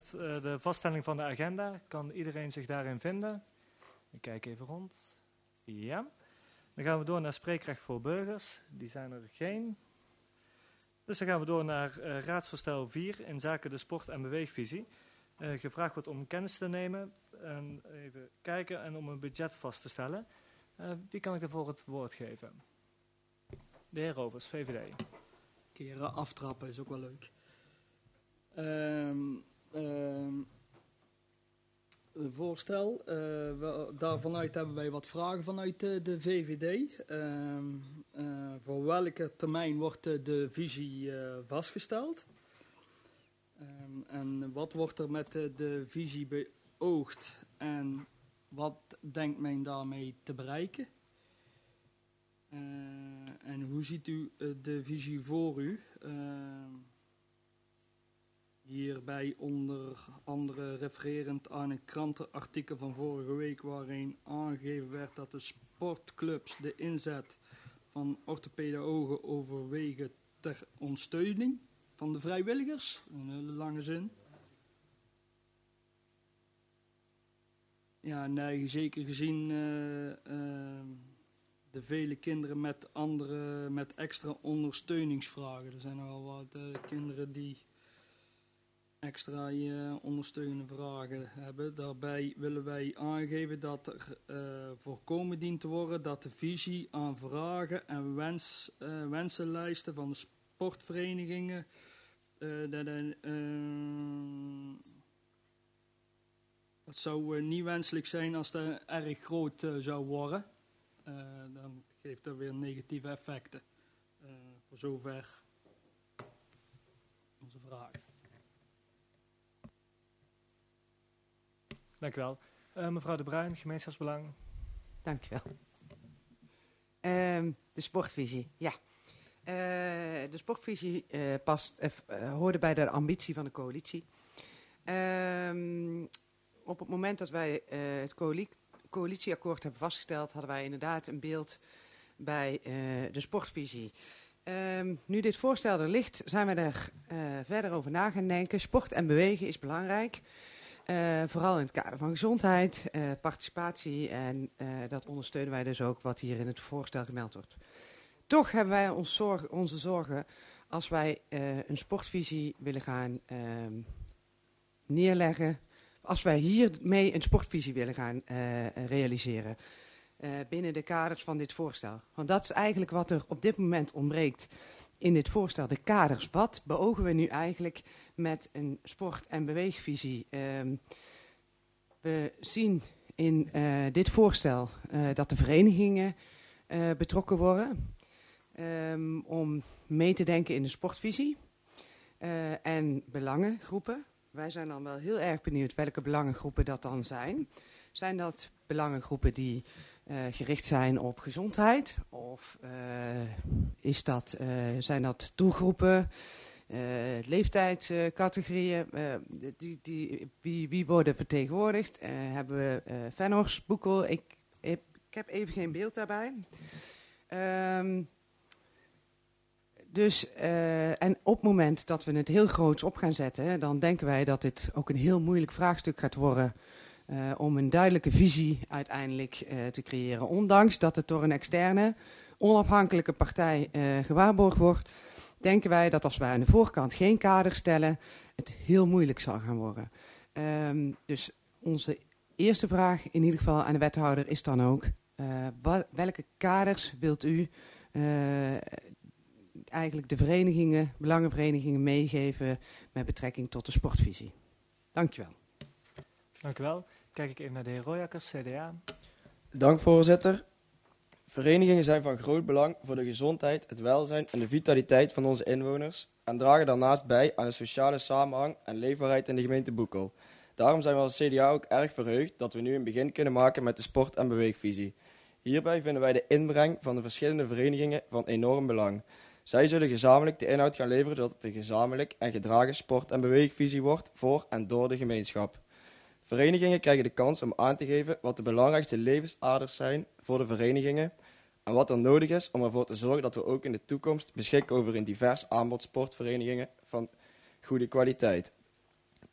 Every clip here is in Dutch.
de vaststelling van de agenda. Kan iedereen zich daarin vinden? Ik kijk even rond. Ja. Dan gaan we door naar spreekrecht voor burgers. Die zijn er geen. Dus dan gaan we door naar raadsvoorstel 4 in zaken de sport- en beweegvisie. Gevraagd wordt om kennis te nemen en even kijken en om een budget vast te stellen. Wie kan ik daarvoor het woord geven? De heer Rovers, VVD. Keren aftrappen is ook wel leuk. Voorstel. Daarvanuit hebben wij wat vragen vanuit de VVD. Voor welke termijn wordt de visie vastgesteld? En wat wordt er met de visie beoogd? En wat denkt men daarmee te bereiken? En hoe ziet u de visie voor u? Hierbij onder andere refererend aan een krantenartikel van vorige week waarin aangegeven werd dat de sportclubs de inzet van orthopedagogen overwegen ter ondersteuning van de vrijwilligers. Een hele lange zin. Ja, nee, zeker gezien de vele kinderen met extra ondersteuningsvragen. Er zijn nogal wat kinderen die extra ondersteunende vragen hebben. Daarbij willen wij aangeven dat er voorkomen dient te worden dat de visie aan vragen en wensenlijsten van de sportverenigingen dat zou niet wenselijk zijn als dat erg groot zou worden. Dan geeft dat weer negatieve effecten. Voor zover onze vraag. Dank u wel. Mevrouw De Bruin, gemeenschapsbelang. Dank u wel. De sportvisie, ja. De sportvisie hoorde bij de ambitie van de coalitie. Op het moment dat wij het coalitieakkoord hebben vastgesteld, hadden wij inderdaad een beeld bij de sportvisie. Nu dit voorstel er ligt, zijn we er verder over na gaan denken. Sport en bewegen is belangrijk. Vooral in het kader van gezondheid, participatie en dat ondersteunen wij dus ook wat hier in het voorstel gemeld wordt. Toch hebben wij onze zorgen als wij een sportvisie willen gaan neerleggen. Als wij hiermee een sportvisie willen gaan realiseren binnen de kaders van dit voorstel. Want dat is eigenlijk wat er op dit moment ontbreekt in dit voorstel. De kaders. Wat beogen we nu eigenlijk met een sport- en beweegvisie? We zien in dit voorstel dat de verenigingen betrokken worden om mee te denken in de sportvisie en belangengroepen. Wij zijn dan wel heel erg benieuwd welke belangengroepen dat dan zijn. Zijn dat belangengroepen die gericht zijn op gezondheid? Of zijn dat doelgroepen, leeftijdscategorieën? Wie worden vertegenwoordigd? Hebben we Venhors, Boekel? Ik heb even geen beeld daarbij. En op het moment dat we het heel groots op gaan zetten, dan denken wij dat dit ook een heel moeilijk vraagstuk gaat worden om een duidelijke visie uiteindelijk te creëren. Ondanks dat het door een externe, onafhankelijke partij gewaarborgd wordt, denken wij dat als wij aan de voorkant geen kader stellen, het heel moeilijk zal gaan worden. Dus onze eerste vraag in ieder geval aan de wethouder is dan ook, welke kaders wilt u eigenlijk de verenigingen, belangenverenigingen meegeven met betrekking tot de sportvisie? Dankjewel. Dank u wel. Kijk ik even naar de heer Royakkers, CDA. Dank voorzitter. Verenigingen zijn van groot belang voor de gezondheid, het welzijn en de vitaliteit van onze inwoners en dragen daarnaast bij aan de sociale samenhang en leefbaarheid in de gemeente Boekel. Daarom zijn we als CDA ook erg verheugd dat we nu een begin kunnen maken met de sport- en beweegvisie. Hierbij vinden wij de inbreng van de verschillende verenigingen van enorm belang. Zij zullen gezamenlijk de inhoud gaan leveren zodat het een gezamenlijk en gedragen sport- en beweegvisie wordt voor en door de gemeenschap. Verenigingen krijgen de kans om aan te geven wat de belangrijkste levensaders zijn voor de verenigingen en wat er nodig is om ervoor te zorgen dat we ook in de toekomst beschikken over een divers aanbod sportverenigingen van goede kwaliteit.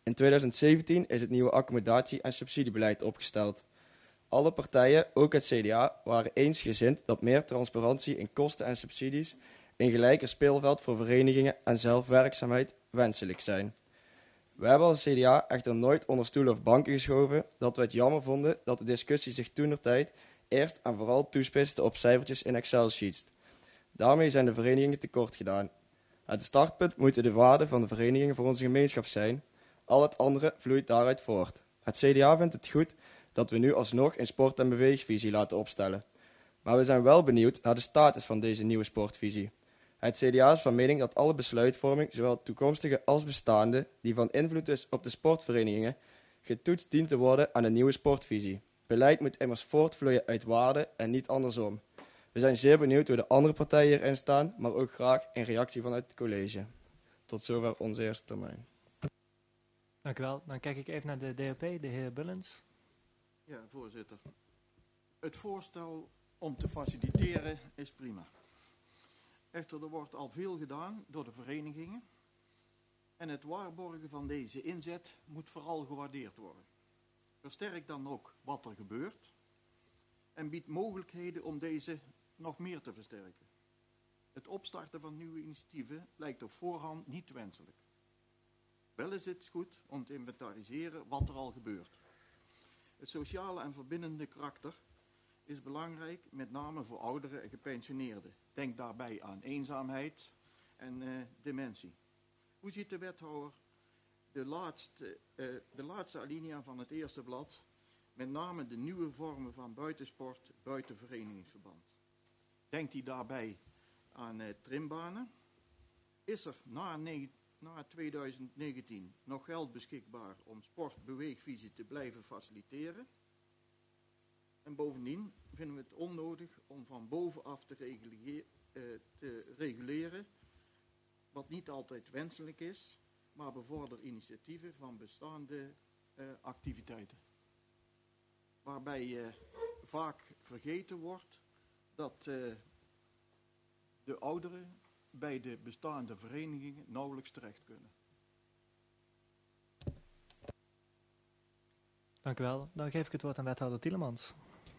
In 2017 is het nieuwe accommodatie- en subsidiebeleid opgesteld. Alle partijen, ook het CDA, waren eensgezind dat meer transparantie in kosten en subsidies, een gelijker speelveld voor verenigingen en zelfwerkzaamheid wenselijk zijn. We hebben als CDA echter nooit onder stoelen of banken geschoven dat we het jammer vonden dat de discussie zich toentertijd eerst en vooral toespitste op cijfertjes in Excel-sheets. Daarmee zijn de verenigingen tekort gedaan. Het startpunt moeten de waarden van de verenigingen voor onze gemeenschap zijn. Al het andere vloeit daaruit voort. Het CDA vindt het goed dat we nu alsnog een sport- en beweegvisie laten opstellen. Maar we zijn wel benieuwd naar de status van deze nieuwe sportvisie. Het CDA is van mening dat alle besluitvorming, zowel toekomstige als bestaande, die van invloed is op de sportverenigingen, getoetst dient te worden aan een nieuwe sportvisie. Beleid moet immers voortvloeien uit waarden en niet andersom. We zijn zeer benieuwd hoe de andere partijen hierin staan, maar ook graag een reactie vanuit het college. Tot zover onze eerste termijn. Dank u wel. Dan kijk ik even naar de DOP, de heer Bullens. Ja, voorzitter. Het voorstel om te faciliteren is prima. Echter, er wordt al veel gedaan door de verenigingen. En het waarborgen van deze inzet moet vooral gewaardeerd worden. Versterk dan ook wat er gebeurt. En biedt mogelijkheden om deze nog meer te versterken. Het opstarten van nieuwe initiatieven lijkt op voorhand niet wenselijk. Wel is het goed om te inventariseren wat er al gebeurt. Het sociale en verbindende karakter is belangrijk, met name voor ouderen en gepensioneerden. Denk daarbij aan eenzaamheid en dementie. Hoe ziet de wethouder de laatste alinea van het eerste blad, met name de nieuwe vormen van buitensport buiten verenigingsverband? Denkt hij daarbij aan trimbanen? Is er na 2019 nog geld beschikbaar om sportbeweegvisie te blijven faciliteren? En bovendien vinden we het onnodig om van bovenaf te reguleren, wat niet altijd wenselijk is, maar bevordert initiatieven van bestaande activiteiten. Waarbij vaak vergeten wordt dat de ouderen bij de bestaande verenigingen nauwelijks terecht kunnen. Dank u wel. Dan geef ik het woord aan wethouder Tielemans.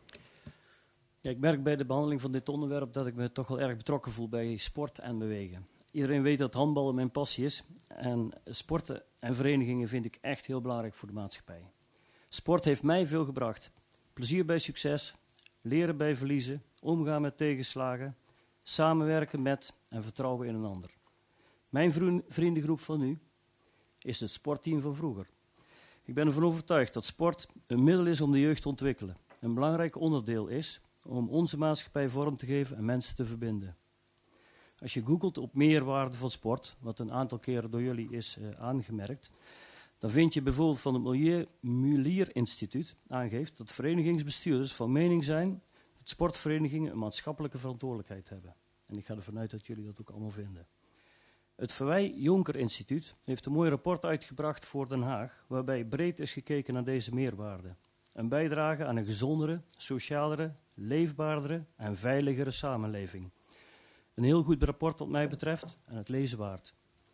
Ja, ik merk bij de behandeling van dit onderwerp dat ik me toch wel erg betrokken voel bij sport en bewegen. Iedereen weet dat handballen mijn passie is. En sporten en verenigingen vind ik echt heel belangrijk voor de maatschappij. Sport heeft mij veel gebracht. Plezier bij succes, leren bij verliezen, omgaan met tegenslagen, samenwerken met en vertrouwen in een ander. Mijn vriendengroep van nu is het sportteam van vroeger. Ik ben ervan overtuigd dat sport een middel is om de jeugd te ontwikkelen. Een belangrijk onderdeel is om onze maatschappij vorm te geven en mensen te verbinden. Als je googelt op meerwaarde van sport, wat een aantal keren door jullie is aangemerkt, dan vind je bijvoorbeeld van het Mulier Instituut aangeeft dat verenigingsbestuurders van mening zijn dat sportverenigingen een maatschappelijke verantwoordelijkheid hebben. En ik ga ervan uit dat jullie dat ook allemaal vinden. Het Verwij Jonker Instituut heeft een mooi rapport uitgebracht voor Den Haag, waarbij breed is gekeken naar deze meerwaarde. Een bijdrage aan een gezondere, socialere, leefbaardere en veiligere samenleving. Een heel goed rapport wat mij betreft en het lezen waard.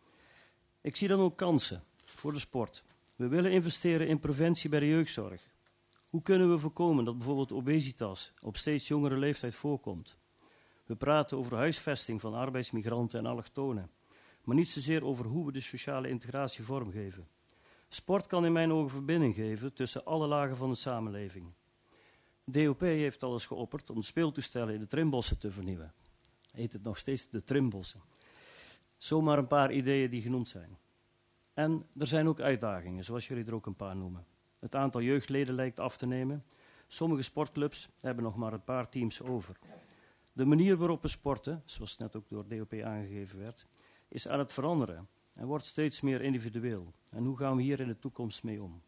Ik zie dan ook kansen voor de sport. We willen investeren in preventie bij de jeugdzorg. Hoe kunnen we voorkomen dat bijvoorbeeld obesitas op steeds jongere leeftijd voorkomt? We praten over huisvesting van arbeidsmigranten en allochtonen, maar niet zozeer over hoe we de sociale integratie vormgeven. Sport kan in mijn ogen verbinding geven tussen alle lagen van de samenleving. DOP heeft al eens geopperd om de speeltoestellen in de trimbossen te vernieuwen. Heet het nog steeds de trimbossen. Zomaar een paar ideeën die genoemd zijn. En er zijn ook uitdagingen, zoals jullie er ook een paar noemen. Het aantal jeugdleden lijkt af te nemen. Sommige sportclubs hebben nog maar een paar teams over. De manier waarop we sporten, zoals net ook door DOP aangegeven werd, is aan het veranderen en wordt steeds meer individueel. En hoe gaan we hier in de toekomst mee om?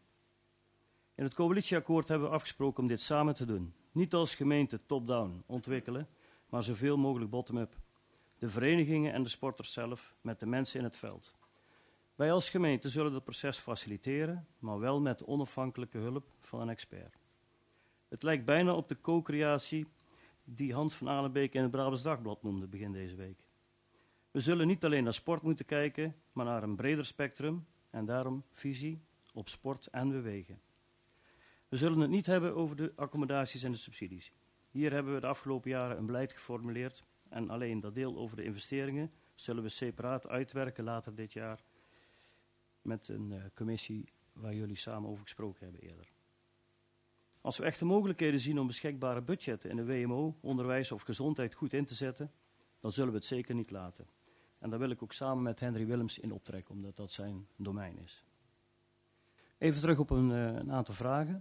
In het coalitieakkoord hebben we afgesproken om dit samen te doen. Niet als gemeente top-down ontwikkelen, maar zoveel mogelijk bottom-up. De verenigingen en de sporters zelf met de mensen in het veld. Wij als gemeente zullen het proces faciliteren, maar wel met onafhankelijke hulp van een expert. Het lijkt bijna op de co-creatie die Hans van Alenbeek in het Brabants Dagblad noemde begin deze week. We zullen niet alleen naar sport moeten kijken, maar naar een breder spectrum en daarom visie, op sport en bewegen. We zullen het niet hebben over de accommodaties en de subsidies. Hier hebben we de afgelopen jaren een beleid geformuleerd en alleen dat deel over de investeringen zullen we separaat uitwerken later dit jaar met een commissie waar jullie samen over gesproken hebben eerder. Als we echte mogelijkheden zien om beschikbare budgetten in de WMO, onderwijs of gezondheid goed in te zetten, dan zullen we het zeker niet laten. En daar wil ik ook samen met Henry Willems in optrekken, omdat dat zijn domein is. Even terug op een aantal vragen.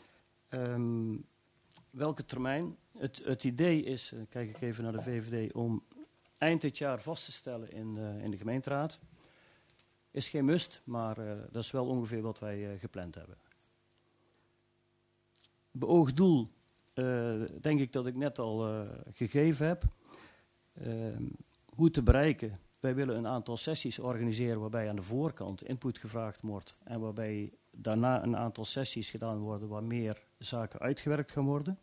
Welke termijn? Het idee is, kijk ik even naar de VVD, om eind dit jaar vast te stellen in de gemeenteraad. Is geen must, maar dat is wel ongeveer wat wij gepland hebben. Beoogd doel, denk ik dat ik net al gegeven heb. Hoe te bereiken? Wij willen een aantal sessies organiseren waarbij aan de voorkant input gevraagd wordt en waarbij daarna een aantal sessies gedaan worden waar meer zaken uitgewerkt gaan worden.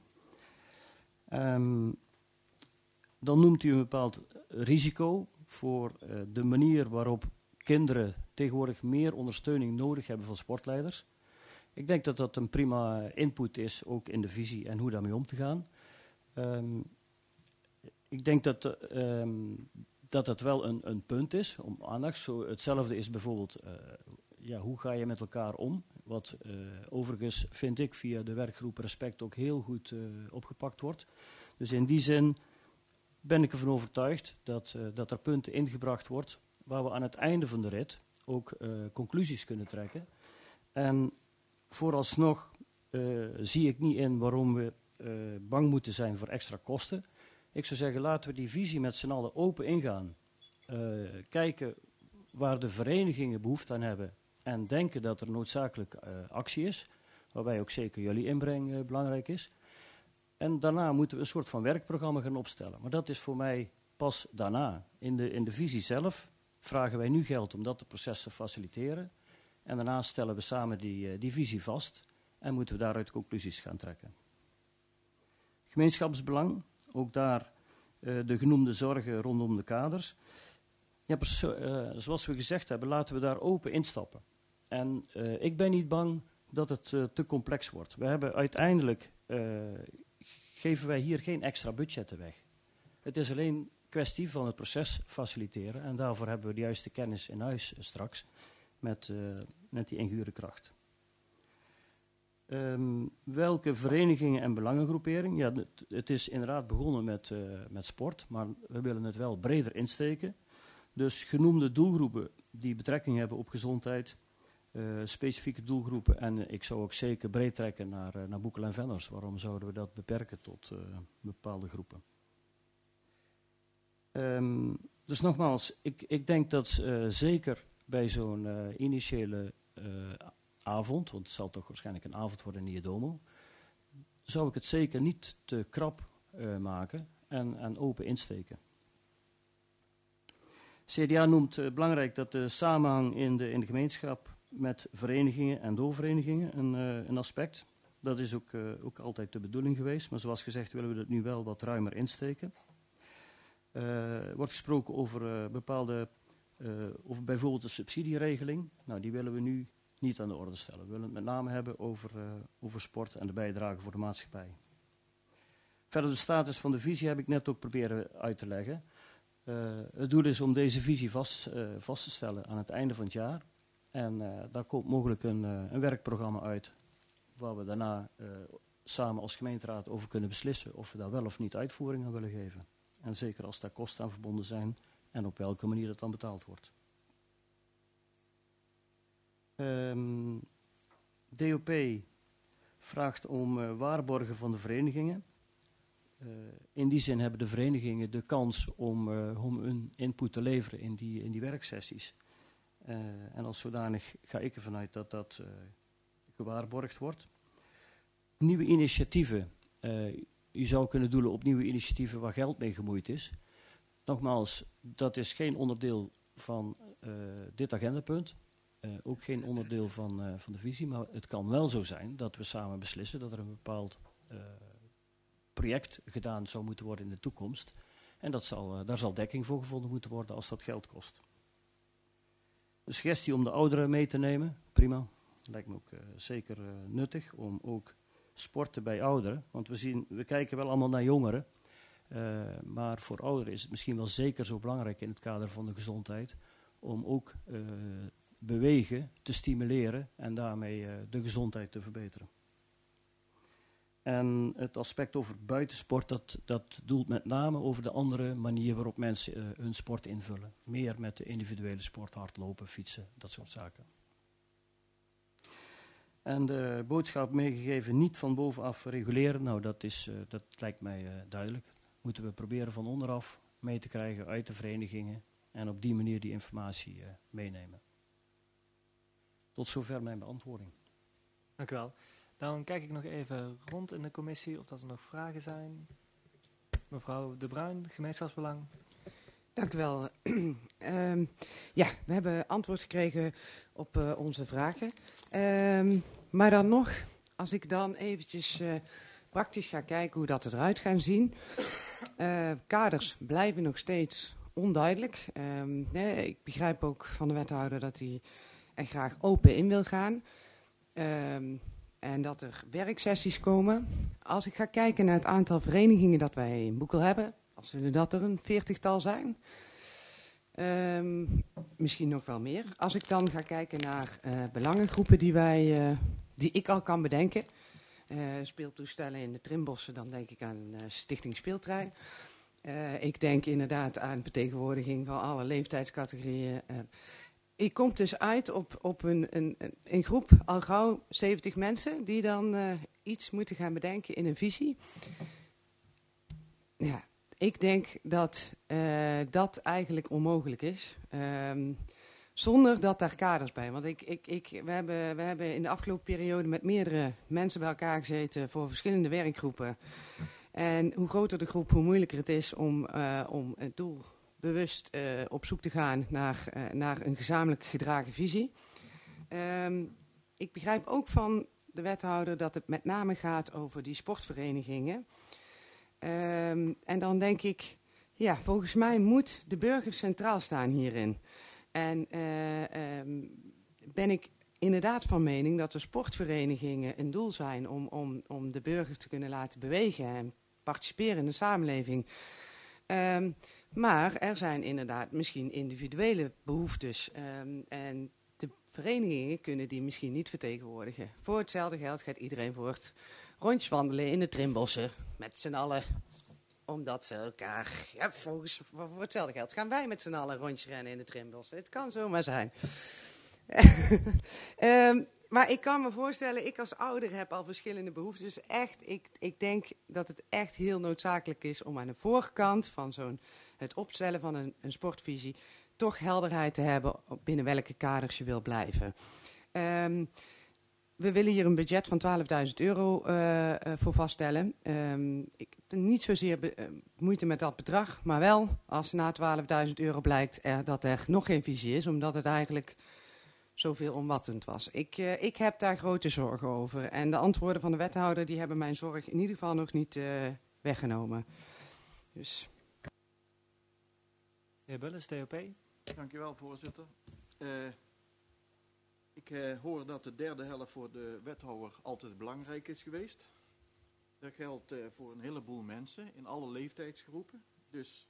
Dan noemt u een bepaald risico voor de manier waarop kinderen tegenwoordig meer ondersteuning nodig hebben van sportleiders. Ik denk dat dat een prima input is, ook in de visie en hoe daarmee om te gaan. Ik denk dat het wel een punt is om aandacht. Zo, hetzelfde is bijvoorbeeld, hoe ga je met elkaar om? Wat overigens vind ik via de werkgroep Respect ook heel goed opgepakt wordt. Dus in die zin ben ik ervan overtuigd dat er punten ingebracht wordt waar we aan het einde van de rit ook conclusies kunnen trekken. En vooralsnog zie ik niet in waarom we bang moeten zijn voor extra kosten. Ik zou zeggen, laten we die visie met z'n allen open ingaan. Kijken waar de verenigingen behoefte aan hebben en denken dat er noodzakelijk actie is, waarbij ook zeker jullie inbreng belangrijk is. En daarna moeten we een soort van werkprogramma gaan opstellen. Maar dat is voor mij pas daarna. In de visie zelf vragen wij nu geld om dat proces te faciliteren. En daarna stellen we samen die visie vast en moeten we daaruit conclusies gaan trekken. Gemeenschapsbelang, ook daar de genoemde zorgen rondom de kaders. Ja, zoals we gezegd hebben, laten we daar open instappen. En ik ben niet bang dat het te complex wordt. We hebben uiteindelijk, geven wij hier geen extra budgetten weg. Het is alleen een kwestie van het proces faciliteren. En daarvoor hebben we de juiste kennis in huis straks met die ingure kracht. Welke verenigingen en belangengroeperingen? Ja, het is inderdaad begonnen met sport, maar we willen het wel breder insteken. Dus genoemde doelgroepen die betrekking hebben op gezondheid, specifieke doelgroepen. En ik zou ook zeker breed trekken naar boekel en venners. Waarom zouden we dat beperken tot bepaalde groepen? Dus nogmaals, ik denk dat zeker bij zo'n initiële avond, want het zal toch waarschijnlijk een avond worden in Ierdomo, zou ik het zeker niet te krap maken en open insteken. CDA noemt belangrijk dat de samenhang in de gemeenschap met verenigingen en doorverenigingen een aspect. Dat is ook altijd de bedoeling geweest, maar zoals gezegd willen we het nu wel wat ruimer insteken. Er wordt gesproken over over bijvoorbeeld de subsidieregeling. Nou, die willen we nu niet aan de orde stellen. We willen het met name hebben over sport en de bijdrage voor de maatschappij. Verder de status van de visie heb ik net ook proberen uit te leggen. Het doel is om deze visie vast te stellen aan het einde van het jaar. En daar komt mogelijk een werkprogramma uit waar we daarna samen als gemeenteraad over kunnen beslissen of we daar wel of niet uitvoering aan willen geven. En zeker als daar kosten aan verbonden zijn en op welke manier dat dan betaald wordt. DOP vraagt om waarborgen van de verenigingen. In die zin hebben de verenigingen de kans om hun input te leveren in die werksessies. En als zodanig ga ik ervan uit dat dat gewaarborgd wordt. Nieuwe initiatieven. Je zou kunnen doelen op nieuwe initiatieven waar geld mee gemoeid is. Nogmaals, dat is geen onderdeel van dit agendapunt. Ook geen onderdeel van de visie. Maar het kan wel zo zijn dat we samen beslissen dat er een bepaald project gedaan zou moeten worden in de toekomst. En daar zal dekking voor gevonden moeten worden als dat geld kost. De suggestie om de ouderen mee te nemen, prima. lijkt me ook zeker nuttig om ook sporten bij ouderen. Want we kijken wel allemaal naar jongeren. Maar voor ouderen is het misschien wel zeker zo belangrijk in het kader van de gezondheid. Om ook bewegen te stimuleren en daarmee de gezondheid te verbeteren. En het aspect over buitensport, dat doelt met name over de andere manier waarop mensen hun sport invullen. Meer met de individuele sport, hardlopen, fietsen, dat soort zaken. En de boodschap meegegeven, niet van bovenaf reguleren, nou dat lijkt mij duidelijk. Moeten we proberen van onderaf mee te krijgen uit de verenigingen en op die manier die informatie meenemen. Tot zover mijn beantwoording. Dank u wel. Dan kijk ik nog even rond in de commissie of dat er nog vragen zijn. Mevrouw De Bruin, gemeenschapsbelang. Dank u wel. Ja, we hebben antwoord gekregen op onze vragen. Maar dan nog, als ik dan eventjes praktisch ga kijken hoe dat eruit gaat zien. Kaders blijven nog steeds onduidelijk. Ik begrijp ook van de wethouder dat hij er graag open in wil gaan. En dat er werksessies komen. Als ik ga kijken naar het aantal verenigingen dat wij in Boekel hebben, als zullen dat er een 40-tal zijn. Misschien nog wel meer. Als ik dan ga kijken naar belangengroepen die ik al kan bedenken. Speeltoestellen in de Trimbossen, dan denk ik aan Stichting Speeltrein. Ik denk inderdaad aan vertegenwoordiging van alle leeftijdscategorieën. Ik kom dus uit op een groep al gauw 70 mensen die dan iets moeten gaan bedenken in een visie. Ja, ik denk dat dat eigenlijk onmogelijk is. Zonder dat daar kaders bij. Want we hebben in de afgelopen periode met meerdere mensen bij elkaar gezeten voor verschillende werkgroepen. En hoe groter de groep, hoe moeilijker het is om het doel bewust op zoek te gaan naar een gezamenlijk gedragen visie. Ik begrijp ook van de wethouder dat het met name gaat over die sportverenigingen. En dan denk ik, ja, volgens mij moet de burger centraal staan hierin. En ben ik inderdaad van mening dat de sportverenigingen een doel zijn om de burger te kunnen laten bewegen en participeren in de samenleving. Maar er zijn inderdaad misschien individuele behoeftes. En de verenigingen kunnen die misschien niet vertegenwoordigen. Voor hetzelfde geld gaat iedereen voor het rondje wandelen in de Trimbossen. Met z'n allen. Omdat ze elkaar... Ja, voor hetzelfde geld gaan wij met z'n allen rondjes rennen in de Trimbossen. Het kan zomaar zijn. Maar ik kan me voorstellen, ik als ouder heb al verschillende behoeften. Dus echt, ik denk dat het echt heel noodzakelijk is om aan de voorkant van het opstellen van een sportvisie toch helderheid te hebben binnen welke kaders je wil blijven. We willen hier een budget van €12.000 voor vaststellen. Ik heb niet zozeer moeite met dat bedrag, maar wel als na €12.000 blijkt dat er nog geen visie is, omdat het eigenlijk zoveel omvattend was. Ik heb daar grote zorgen over. En de antwoorden van de wethouder die hebben mijn zorg in ieder geval nog niet weggenomen. Dus. De heer Bulles, DOP. Dank u wel, voorzitter. Ik hoor dat de derde helft voor de wethouder altijd belangrijk is geweest. Dat geldt voor een heleboel mensen in alle leeftijdsgroepen. Dus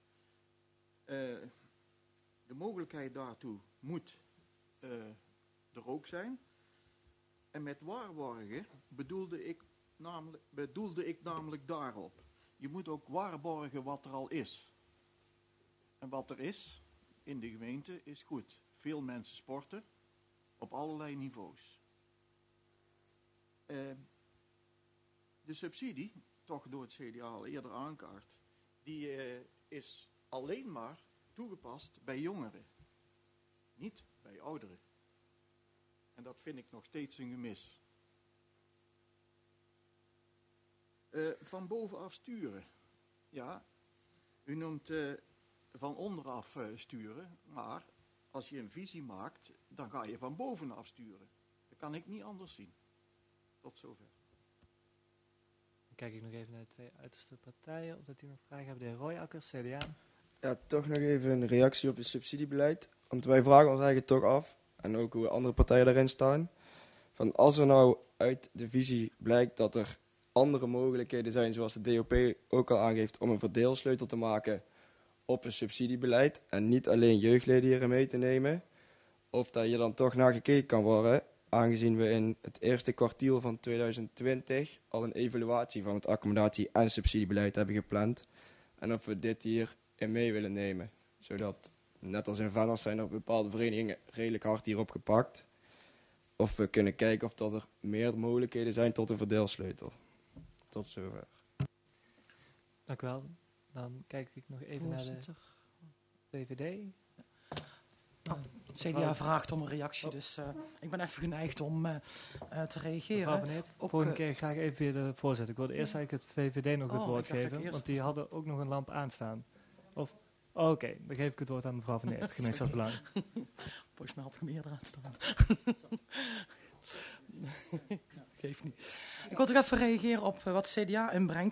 de mogelijkheid daartoe moet er ook zijn. En met waarborgen bedoelde ik namelijk daarop. Je moet ook waarborgen wat er al is. En wat er is in de gemeente is goed. Veel mensen sporten op allerlei niveaus. De subsidie, toch door het CDA al eerder aankaart, die is alleen maar toegepast bij jongeren. Niet bij ouderen. En dat vind ik nog steeds een gemis. Van bovenaf sturen. Ja, u noemt van onderaf sturen, maar als je een visie maakt, dan ga je van bovenaf sturen. Dat kan ik niet anders zien. Tot zover. Dan kijk ik nog even naar de twee uiterste partijen, of dat die nog vragen hebben. De heer Royakkers, CDA. Ja, toch nog even een reactie op het subsidiebeleid. Want wij vragen ons eigenlijk toch af, en ook hoe andere partijen daarin staan, van als er nou uit de visie blijkt dat er andere mogelijkheden zijn, zoals de DOP ook al aangeeft, om een verdeelsleutel te maken op een subsidiebeleid en niet alleen jeugdleden hierin mee te nemen, of dat hier dan toch naar gekeken kan worden, aangezien we in het eerste kwartiel van 2020 al een evaluatie van het accommodatie- en subsidiebeleid hebben gepland. En of we dit hierin mee willen nemen. Zodat, net als in Venlos zijn er bepaalde verenigingen redelijk hard hierop gepakt. Of we kunnen kijken of dat er meer mogelijkheden zijn tot een verdeelsleutel. Tot zover. Dank u wel. Dan kijk ik nog even naar de VVD. Het CDA vraagt om een reactie, dus ik ben even geneigd om te reageren. Mevrouw Van Eert, volgende keer graag even weer de voorzitter. Ik wilde eerst eigenlijk het VVD nog het woord geven, want die hadden ook nog een lamp aanstaan. Of, oké, dan geef ik het woord aan mevrouw Van Eert, gemeenschapsbelang. Volgens mij had ik hem eerder aanstaan. Geeft niet. Ik wil toch even reageren op wat CDA inbrengt.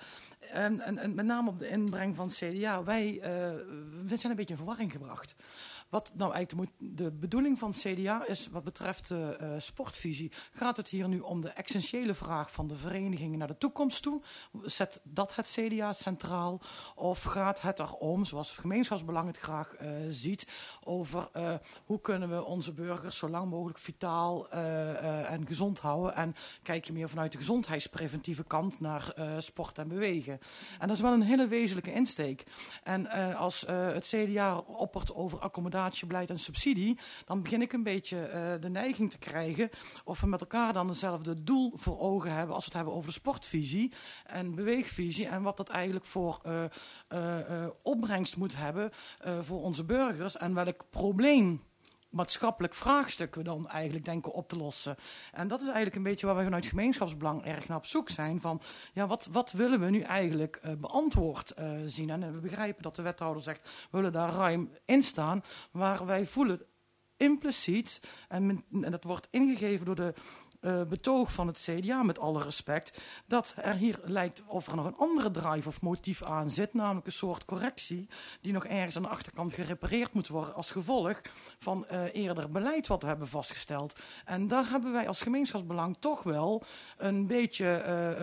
En met name op de inbreng van CDA. We zijn een beetje in verwarring gebracht. Wat nou eigenlijk de bedoeling van CDA is wat betreft de sportvisie. Gaat het hier nu om de essentiële vraag van de verenigingen naar de toekomst toe? Zet dat het CDA centraal? Of gaat het erom, zoals het gemeenschapsbelang het graag ziet, over hoe kunnen we onze burgers zo lang mogelijk vitaal en gezond houden? En kijk je meer vanuit de gezondheidspreventieve kant naar sport en bewegen. En dat is wel een hele wezenlijke insteek. En als het CDA oppert over accommodatiebeleid en subsidie, dan begin ik een beetje de neiging te krijgen of we met elkaar dan hetzelfde doel voor ogen hebben als we het hebben over de sportvisie en beweegvisie en wat dat eigenlijk voor opbrengst moet hebben voor onze burgers en welk probleem, maatschappelijk vraagstuk we dan eigenlijk denken op te lossen. En dat is eigenlijk een beetje waar wij vanuit gemeenschapsbelang erg naar op zoek zijn. Van, ja, wat willen we nu eigenlijk beantwoord zien? En we begrijpen dat de wethouder zegt, we willen daar ruim in staan. Maar wij voelen impliciet, en dat wordt ingegeven door de betoog van het CDA, met alle respect, dat er hier lijkt of er nog een andere drive of motief aan zit, namelijk een soort correctie die nog ergens aan de achterkant gerepareerd moet worden als gevolg van eerder beleid wat we hebben vastgesteld. En daar hebben wij als gemeenschapsbelang toch wel een beetje,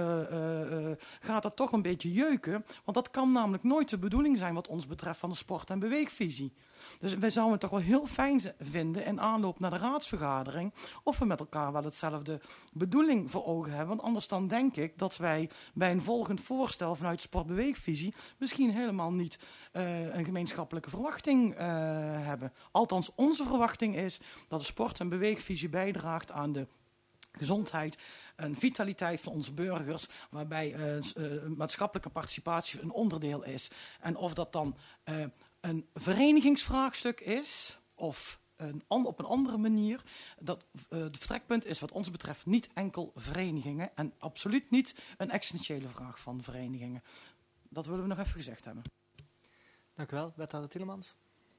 gaat dat toch een beetje jeuken, want dat kan namelijk nooit de bedoeling zijn wat ons betreft van de sport- en beweegvisie. Dus wij zouden het toch wel heel fijn vinden in aanloop naar de raadsvergadering of we met elkaar wel hetzelfde bedoeling voor ogen hebben. Want anders dan denk ik dat wij bij een volgend voorstel vanuit sportbeweegvisie misschien helemaal niet een gemeenschappelijke verwachting hebben. Althans, onze verwachting is dat de sport- en beweegvisie bijdraagt aan de gezondheid en vitaliteit van onze burgers, waarbij maatschappelijke participatie een onderdeel is. En of dat dan een verenigingsvraagstuk is, of op een andere manier, dat het vertrekpunt is wat ons betreft niet enkel verenigingen en absoluut niet een essentiële vraag van verenigingen. Dat willen we nog even gezegd hebben. Dank u wel, wethouder Tielemans.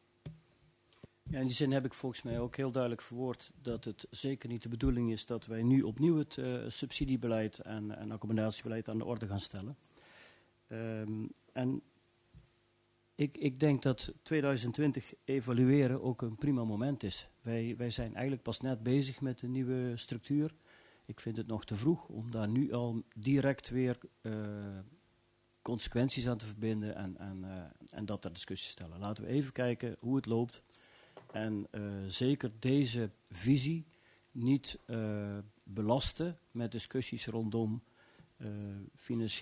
Ja, in die zin heb ik volgens mij ook heel duidelijk verwoord dat het zeker niet de bedoeling is dat wij nu opnieuw het subsidiebeleid en accommodatiebeleid aan de orde gaan stellen. En ik denk dat 2020 evalueren ook een prima moment is. Wij zijn eigenlijk pas net bezig met de nieuwe structuur. Ik vind het nog te vroeg om daar nu al direct weer consequenties aan te verbinden en dat ter discussie stellen. Laten we even kijken hoe het loopt. En zeker deze visie niet belasten met discussies rondom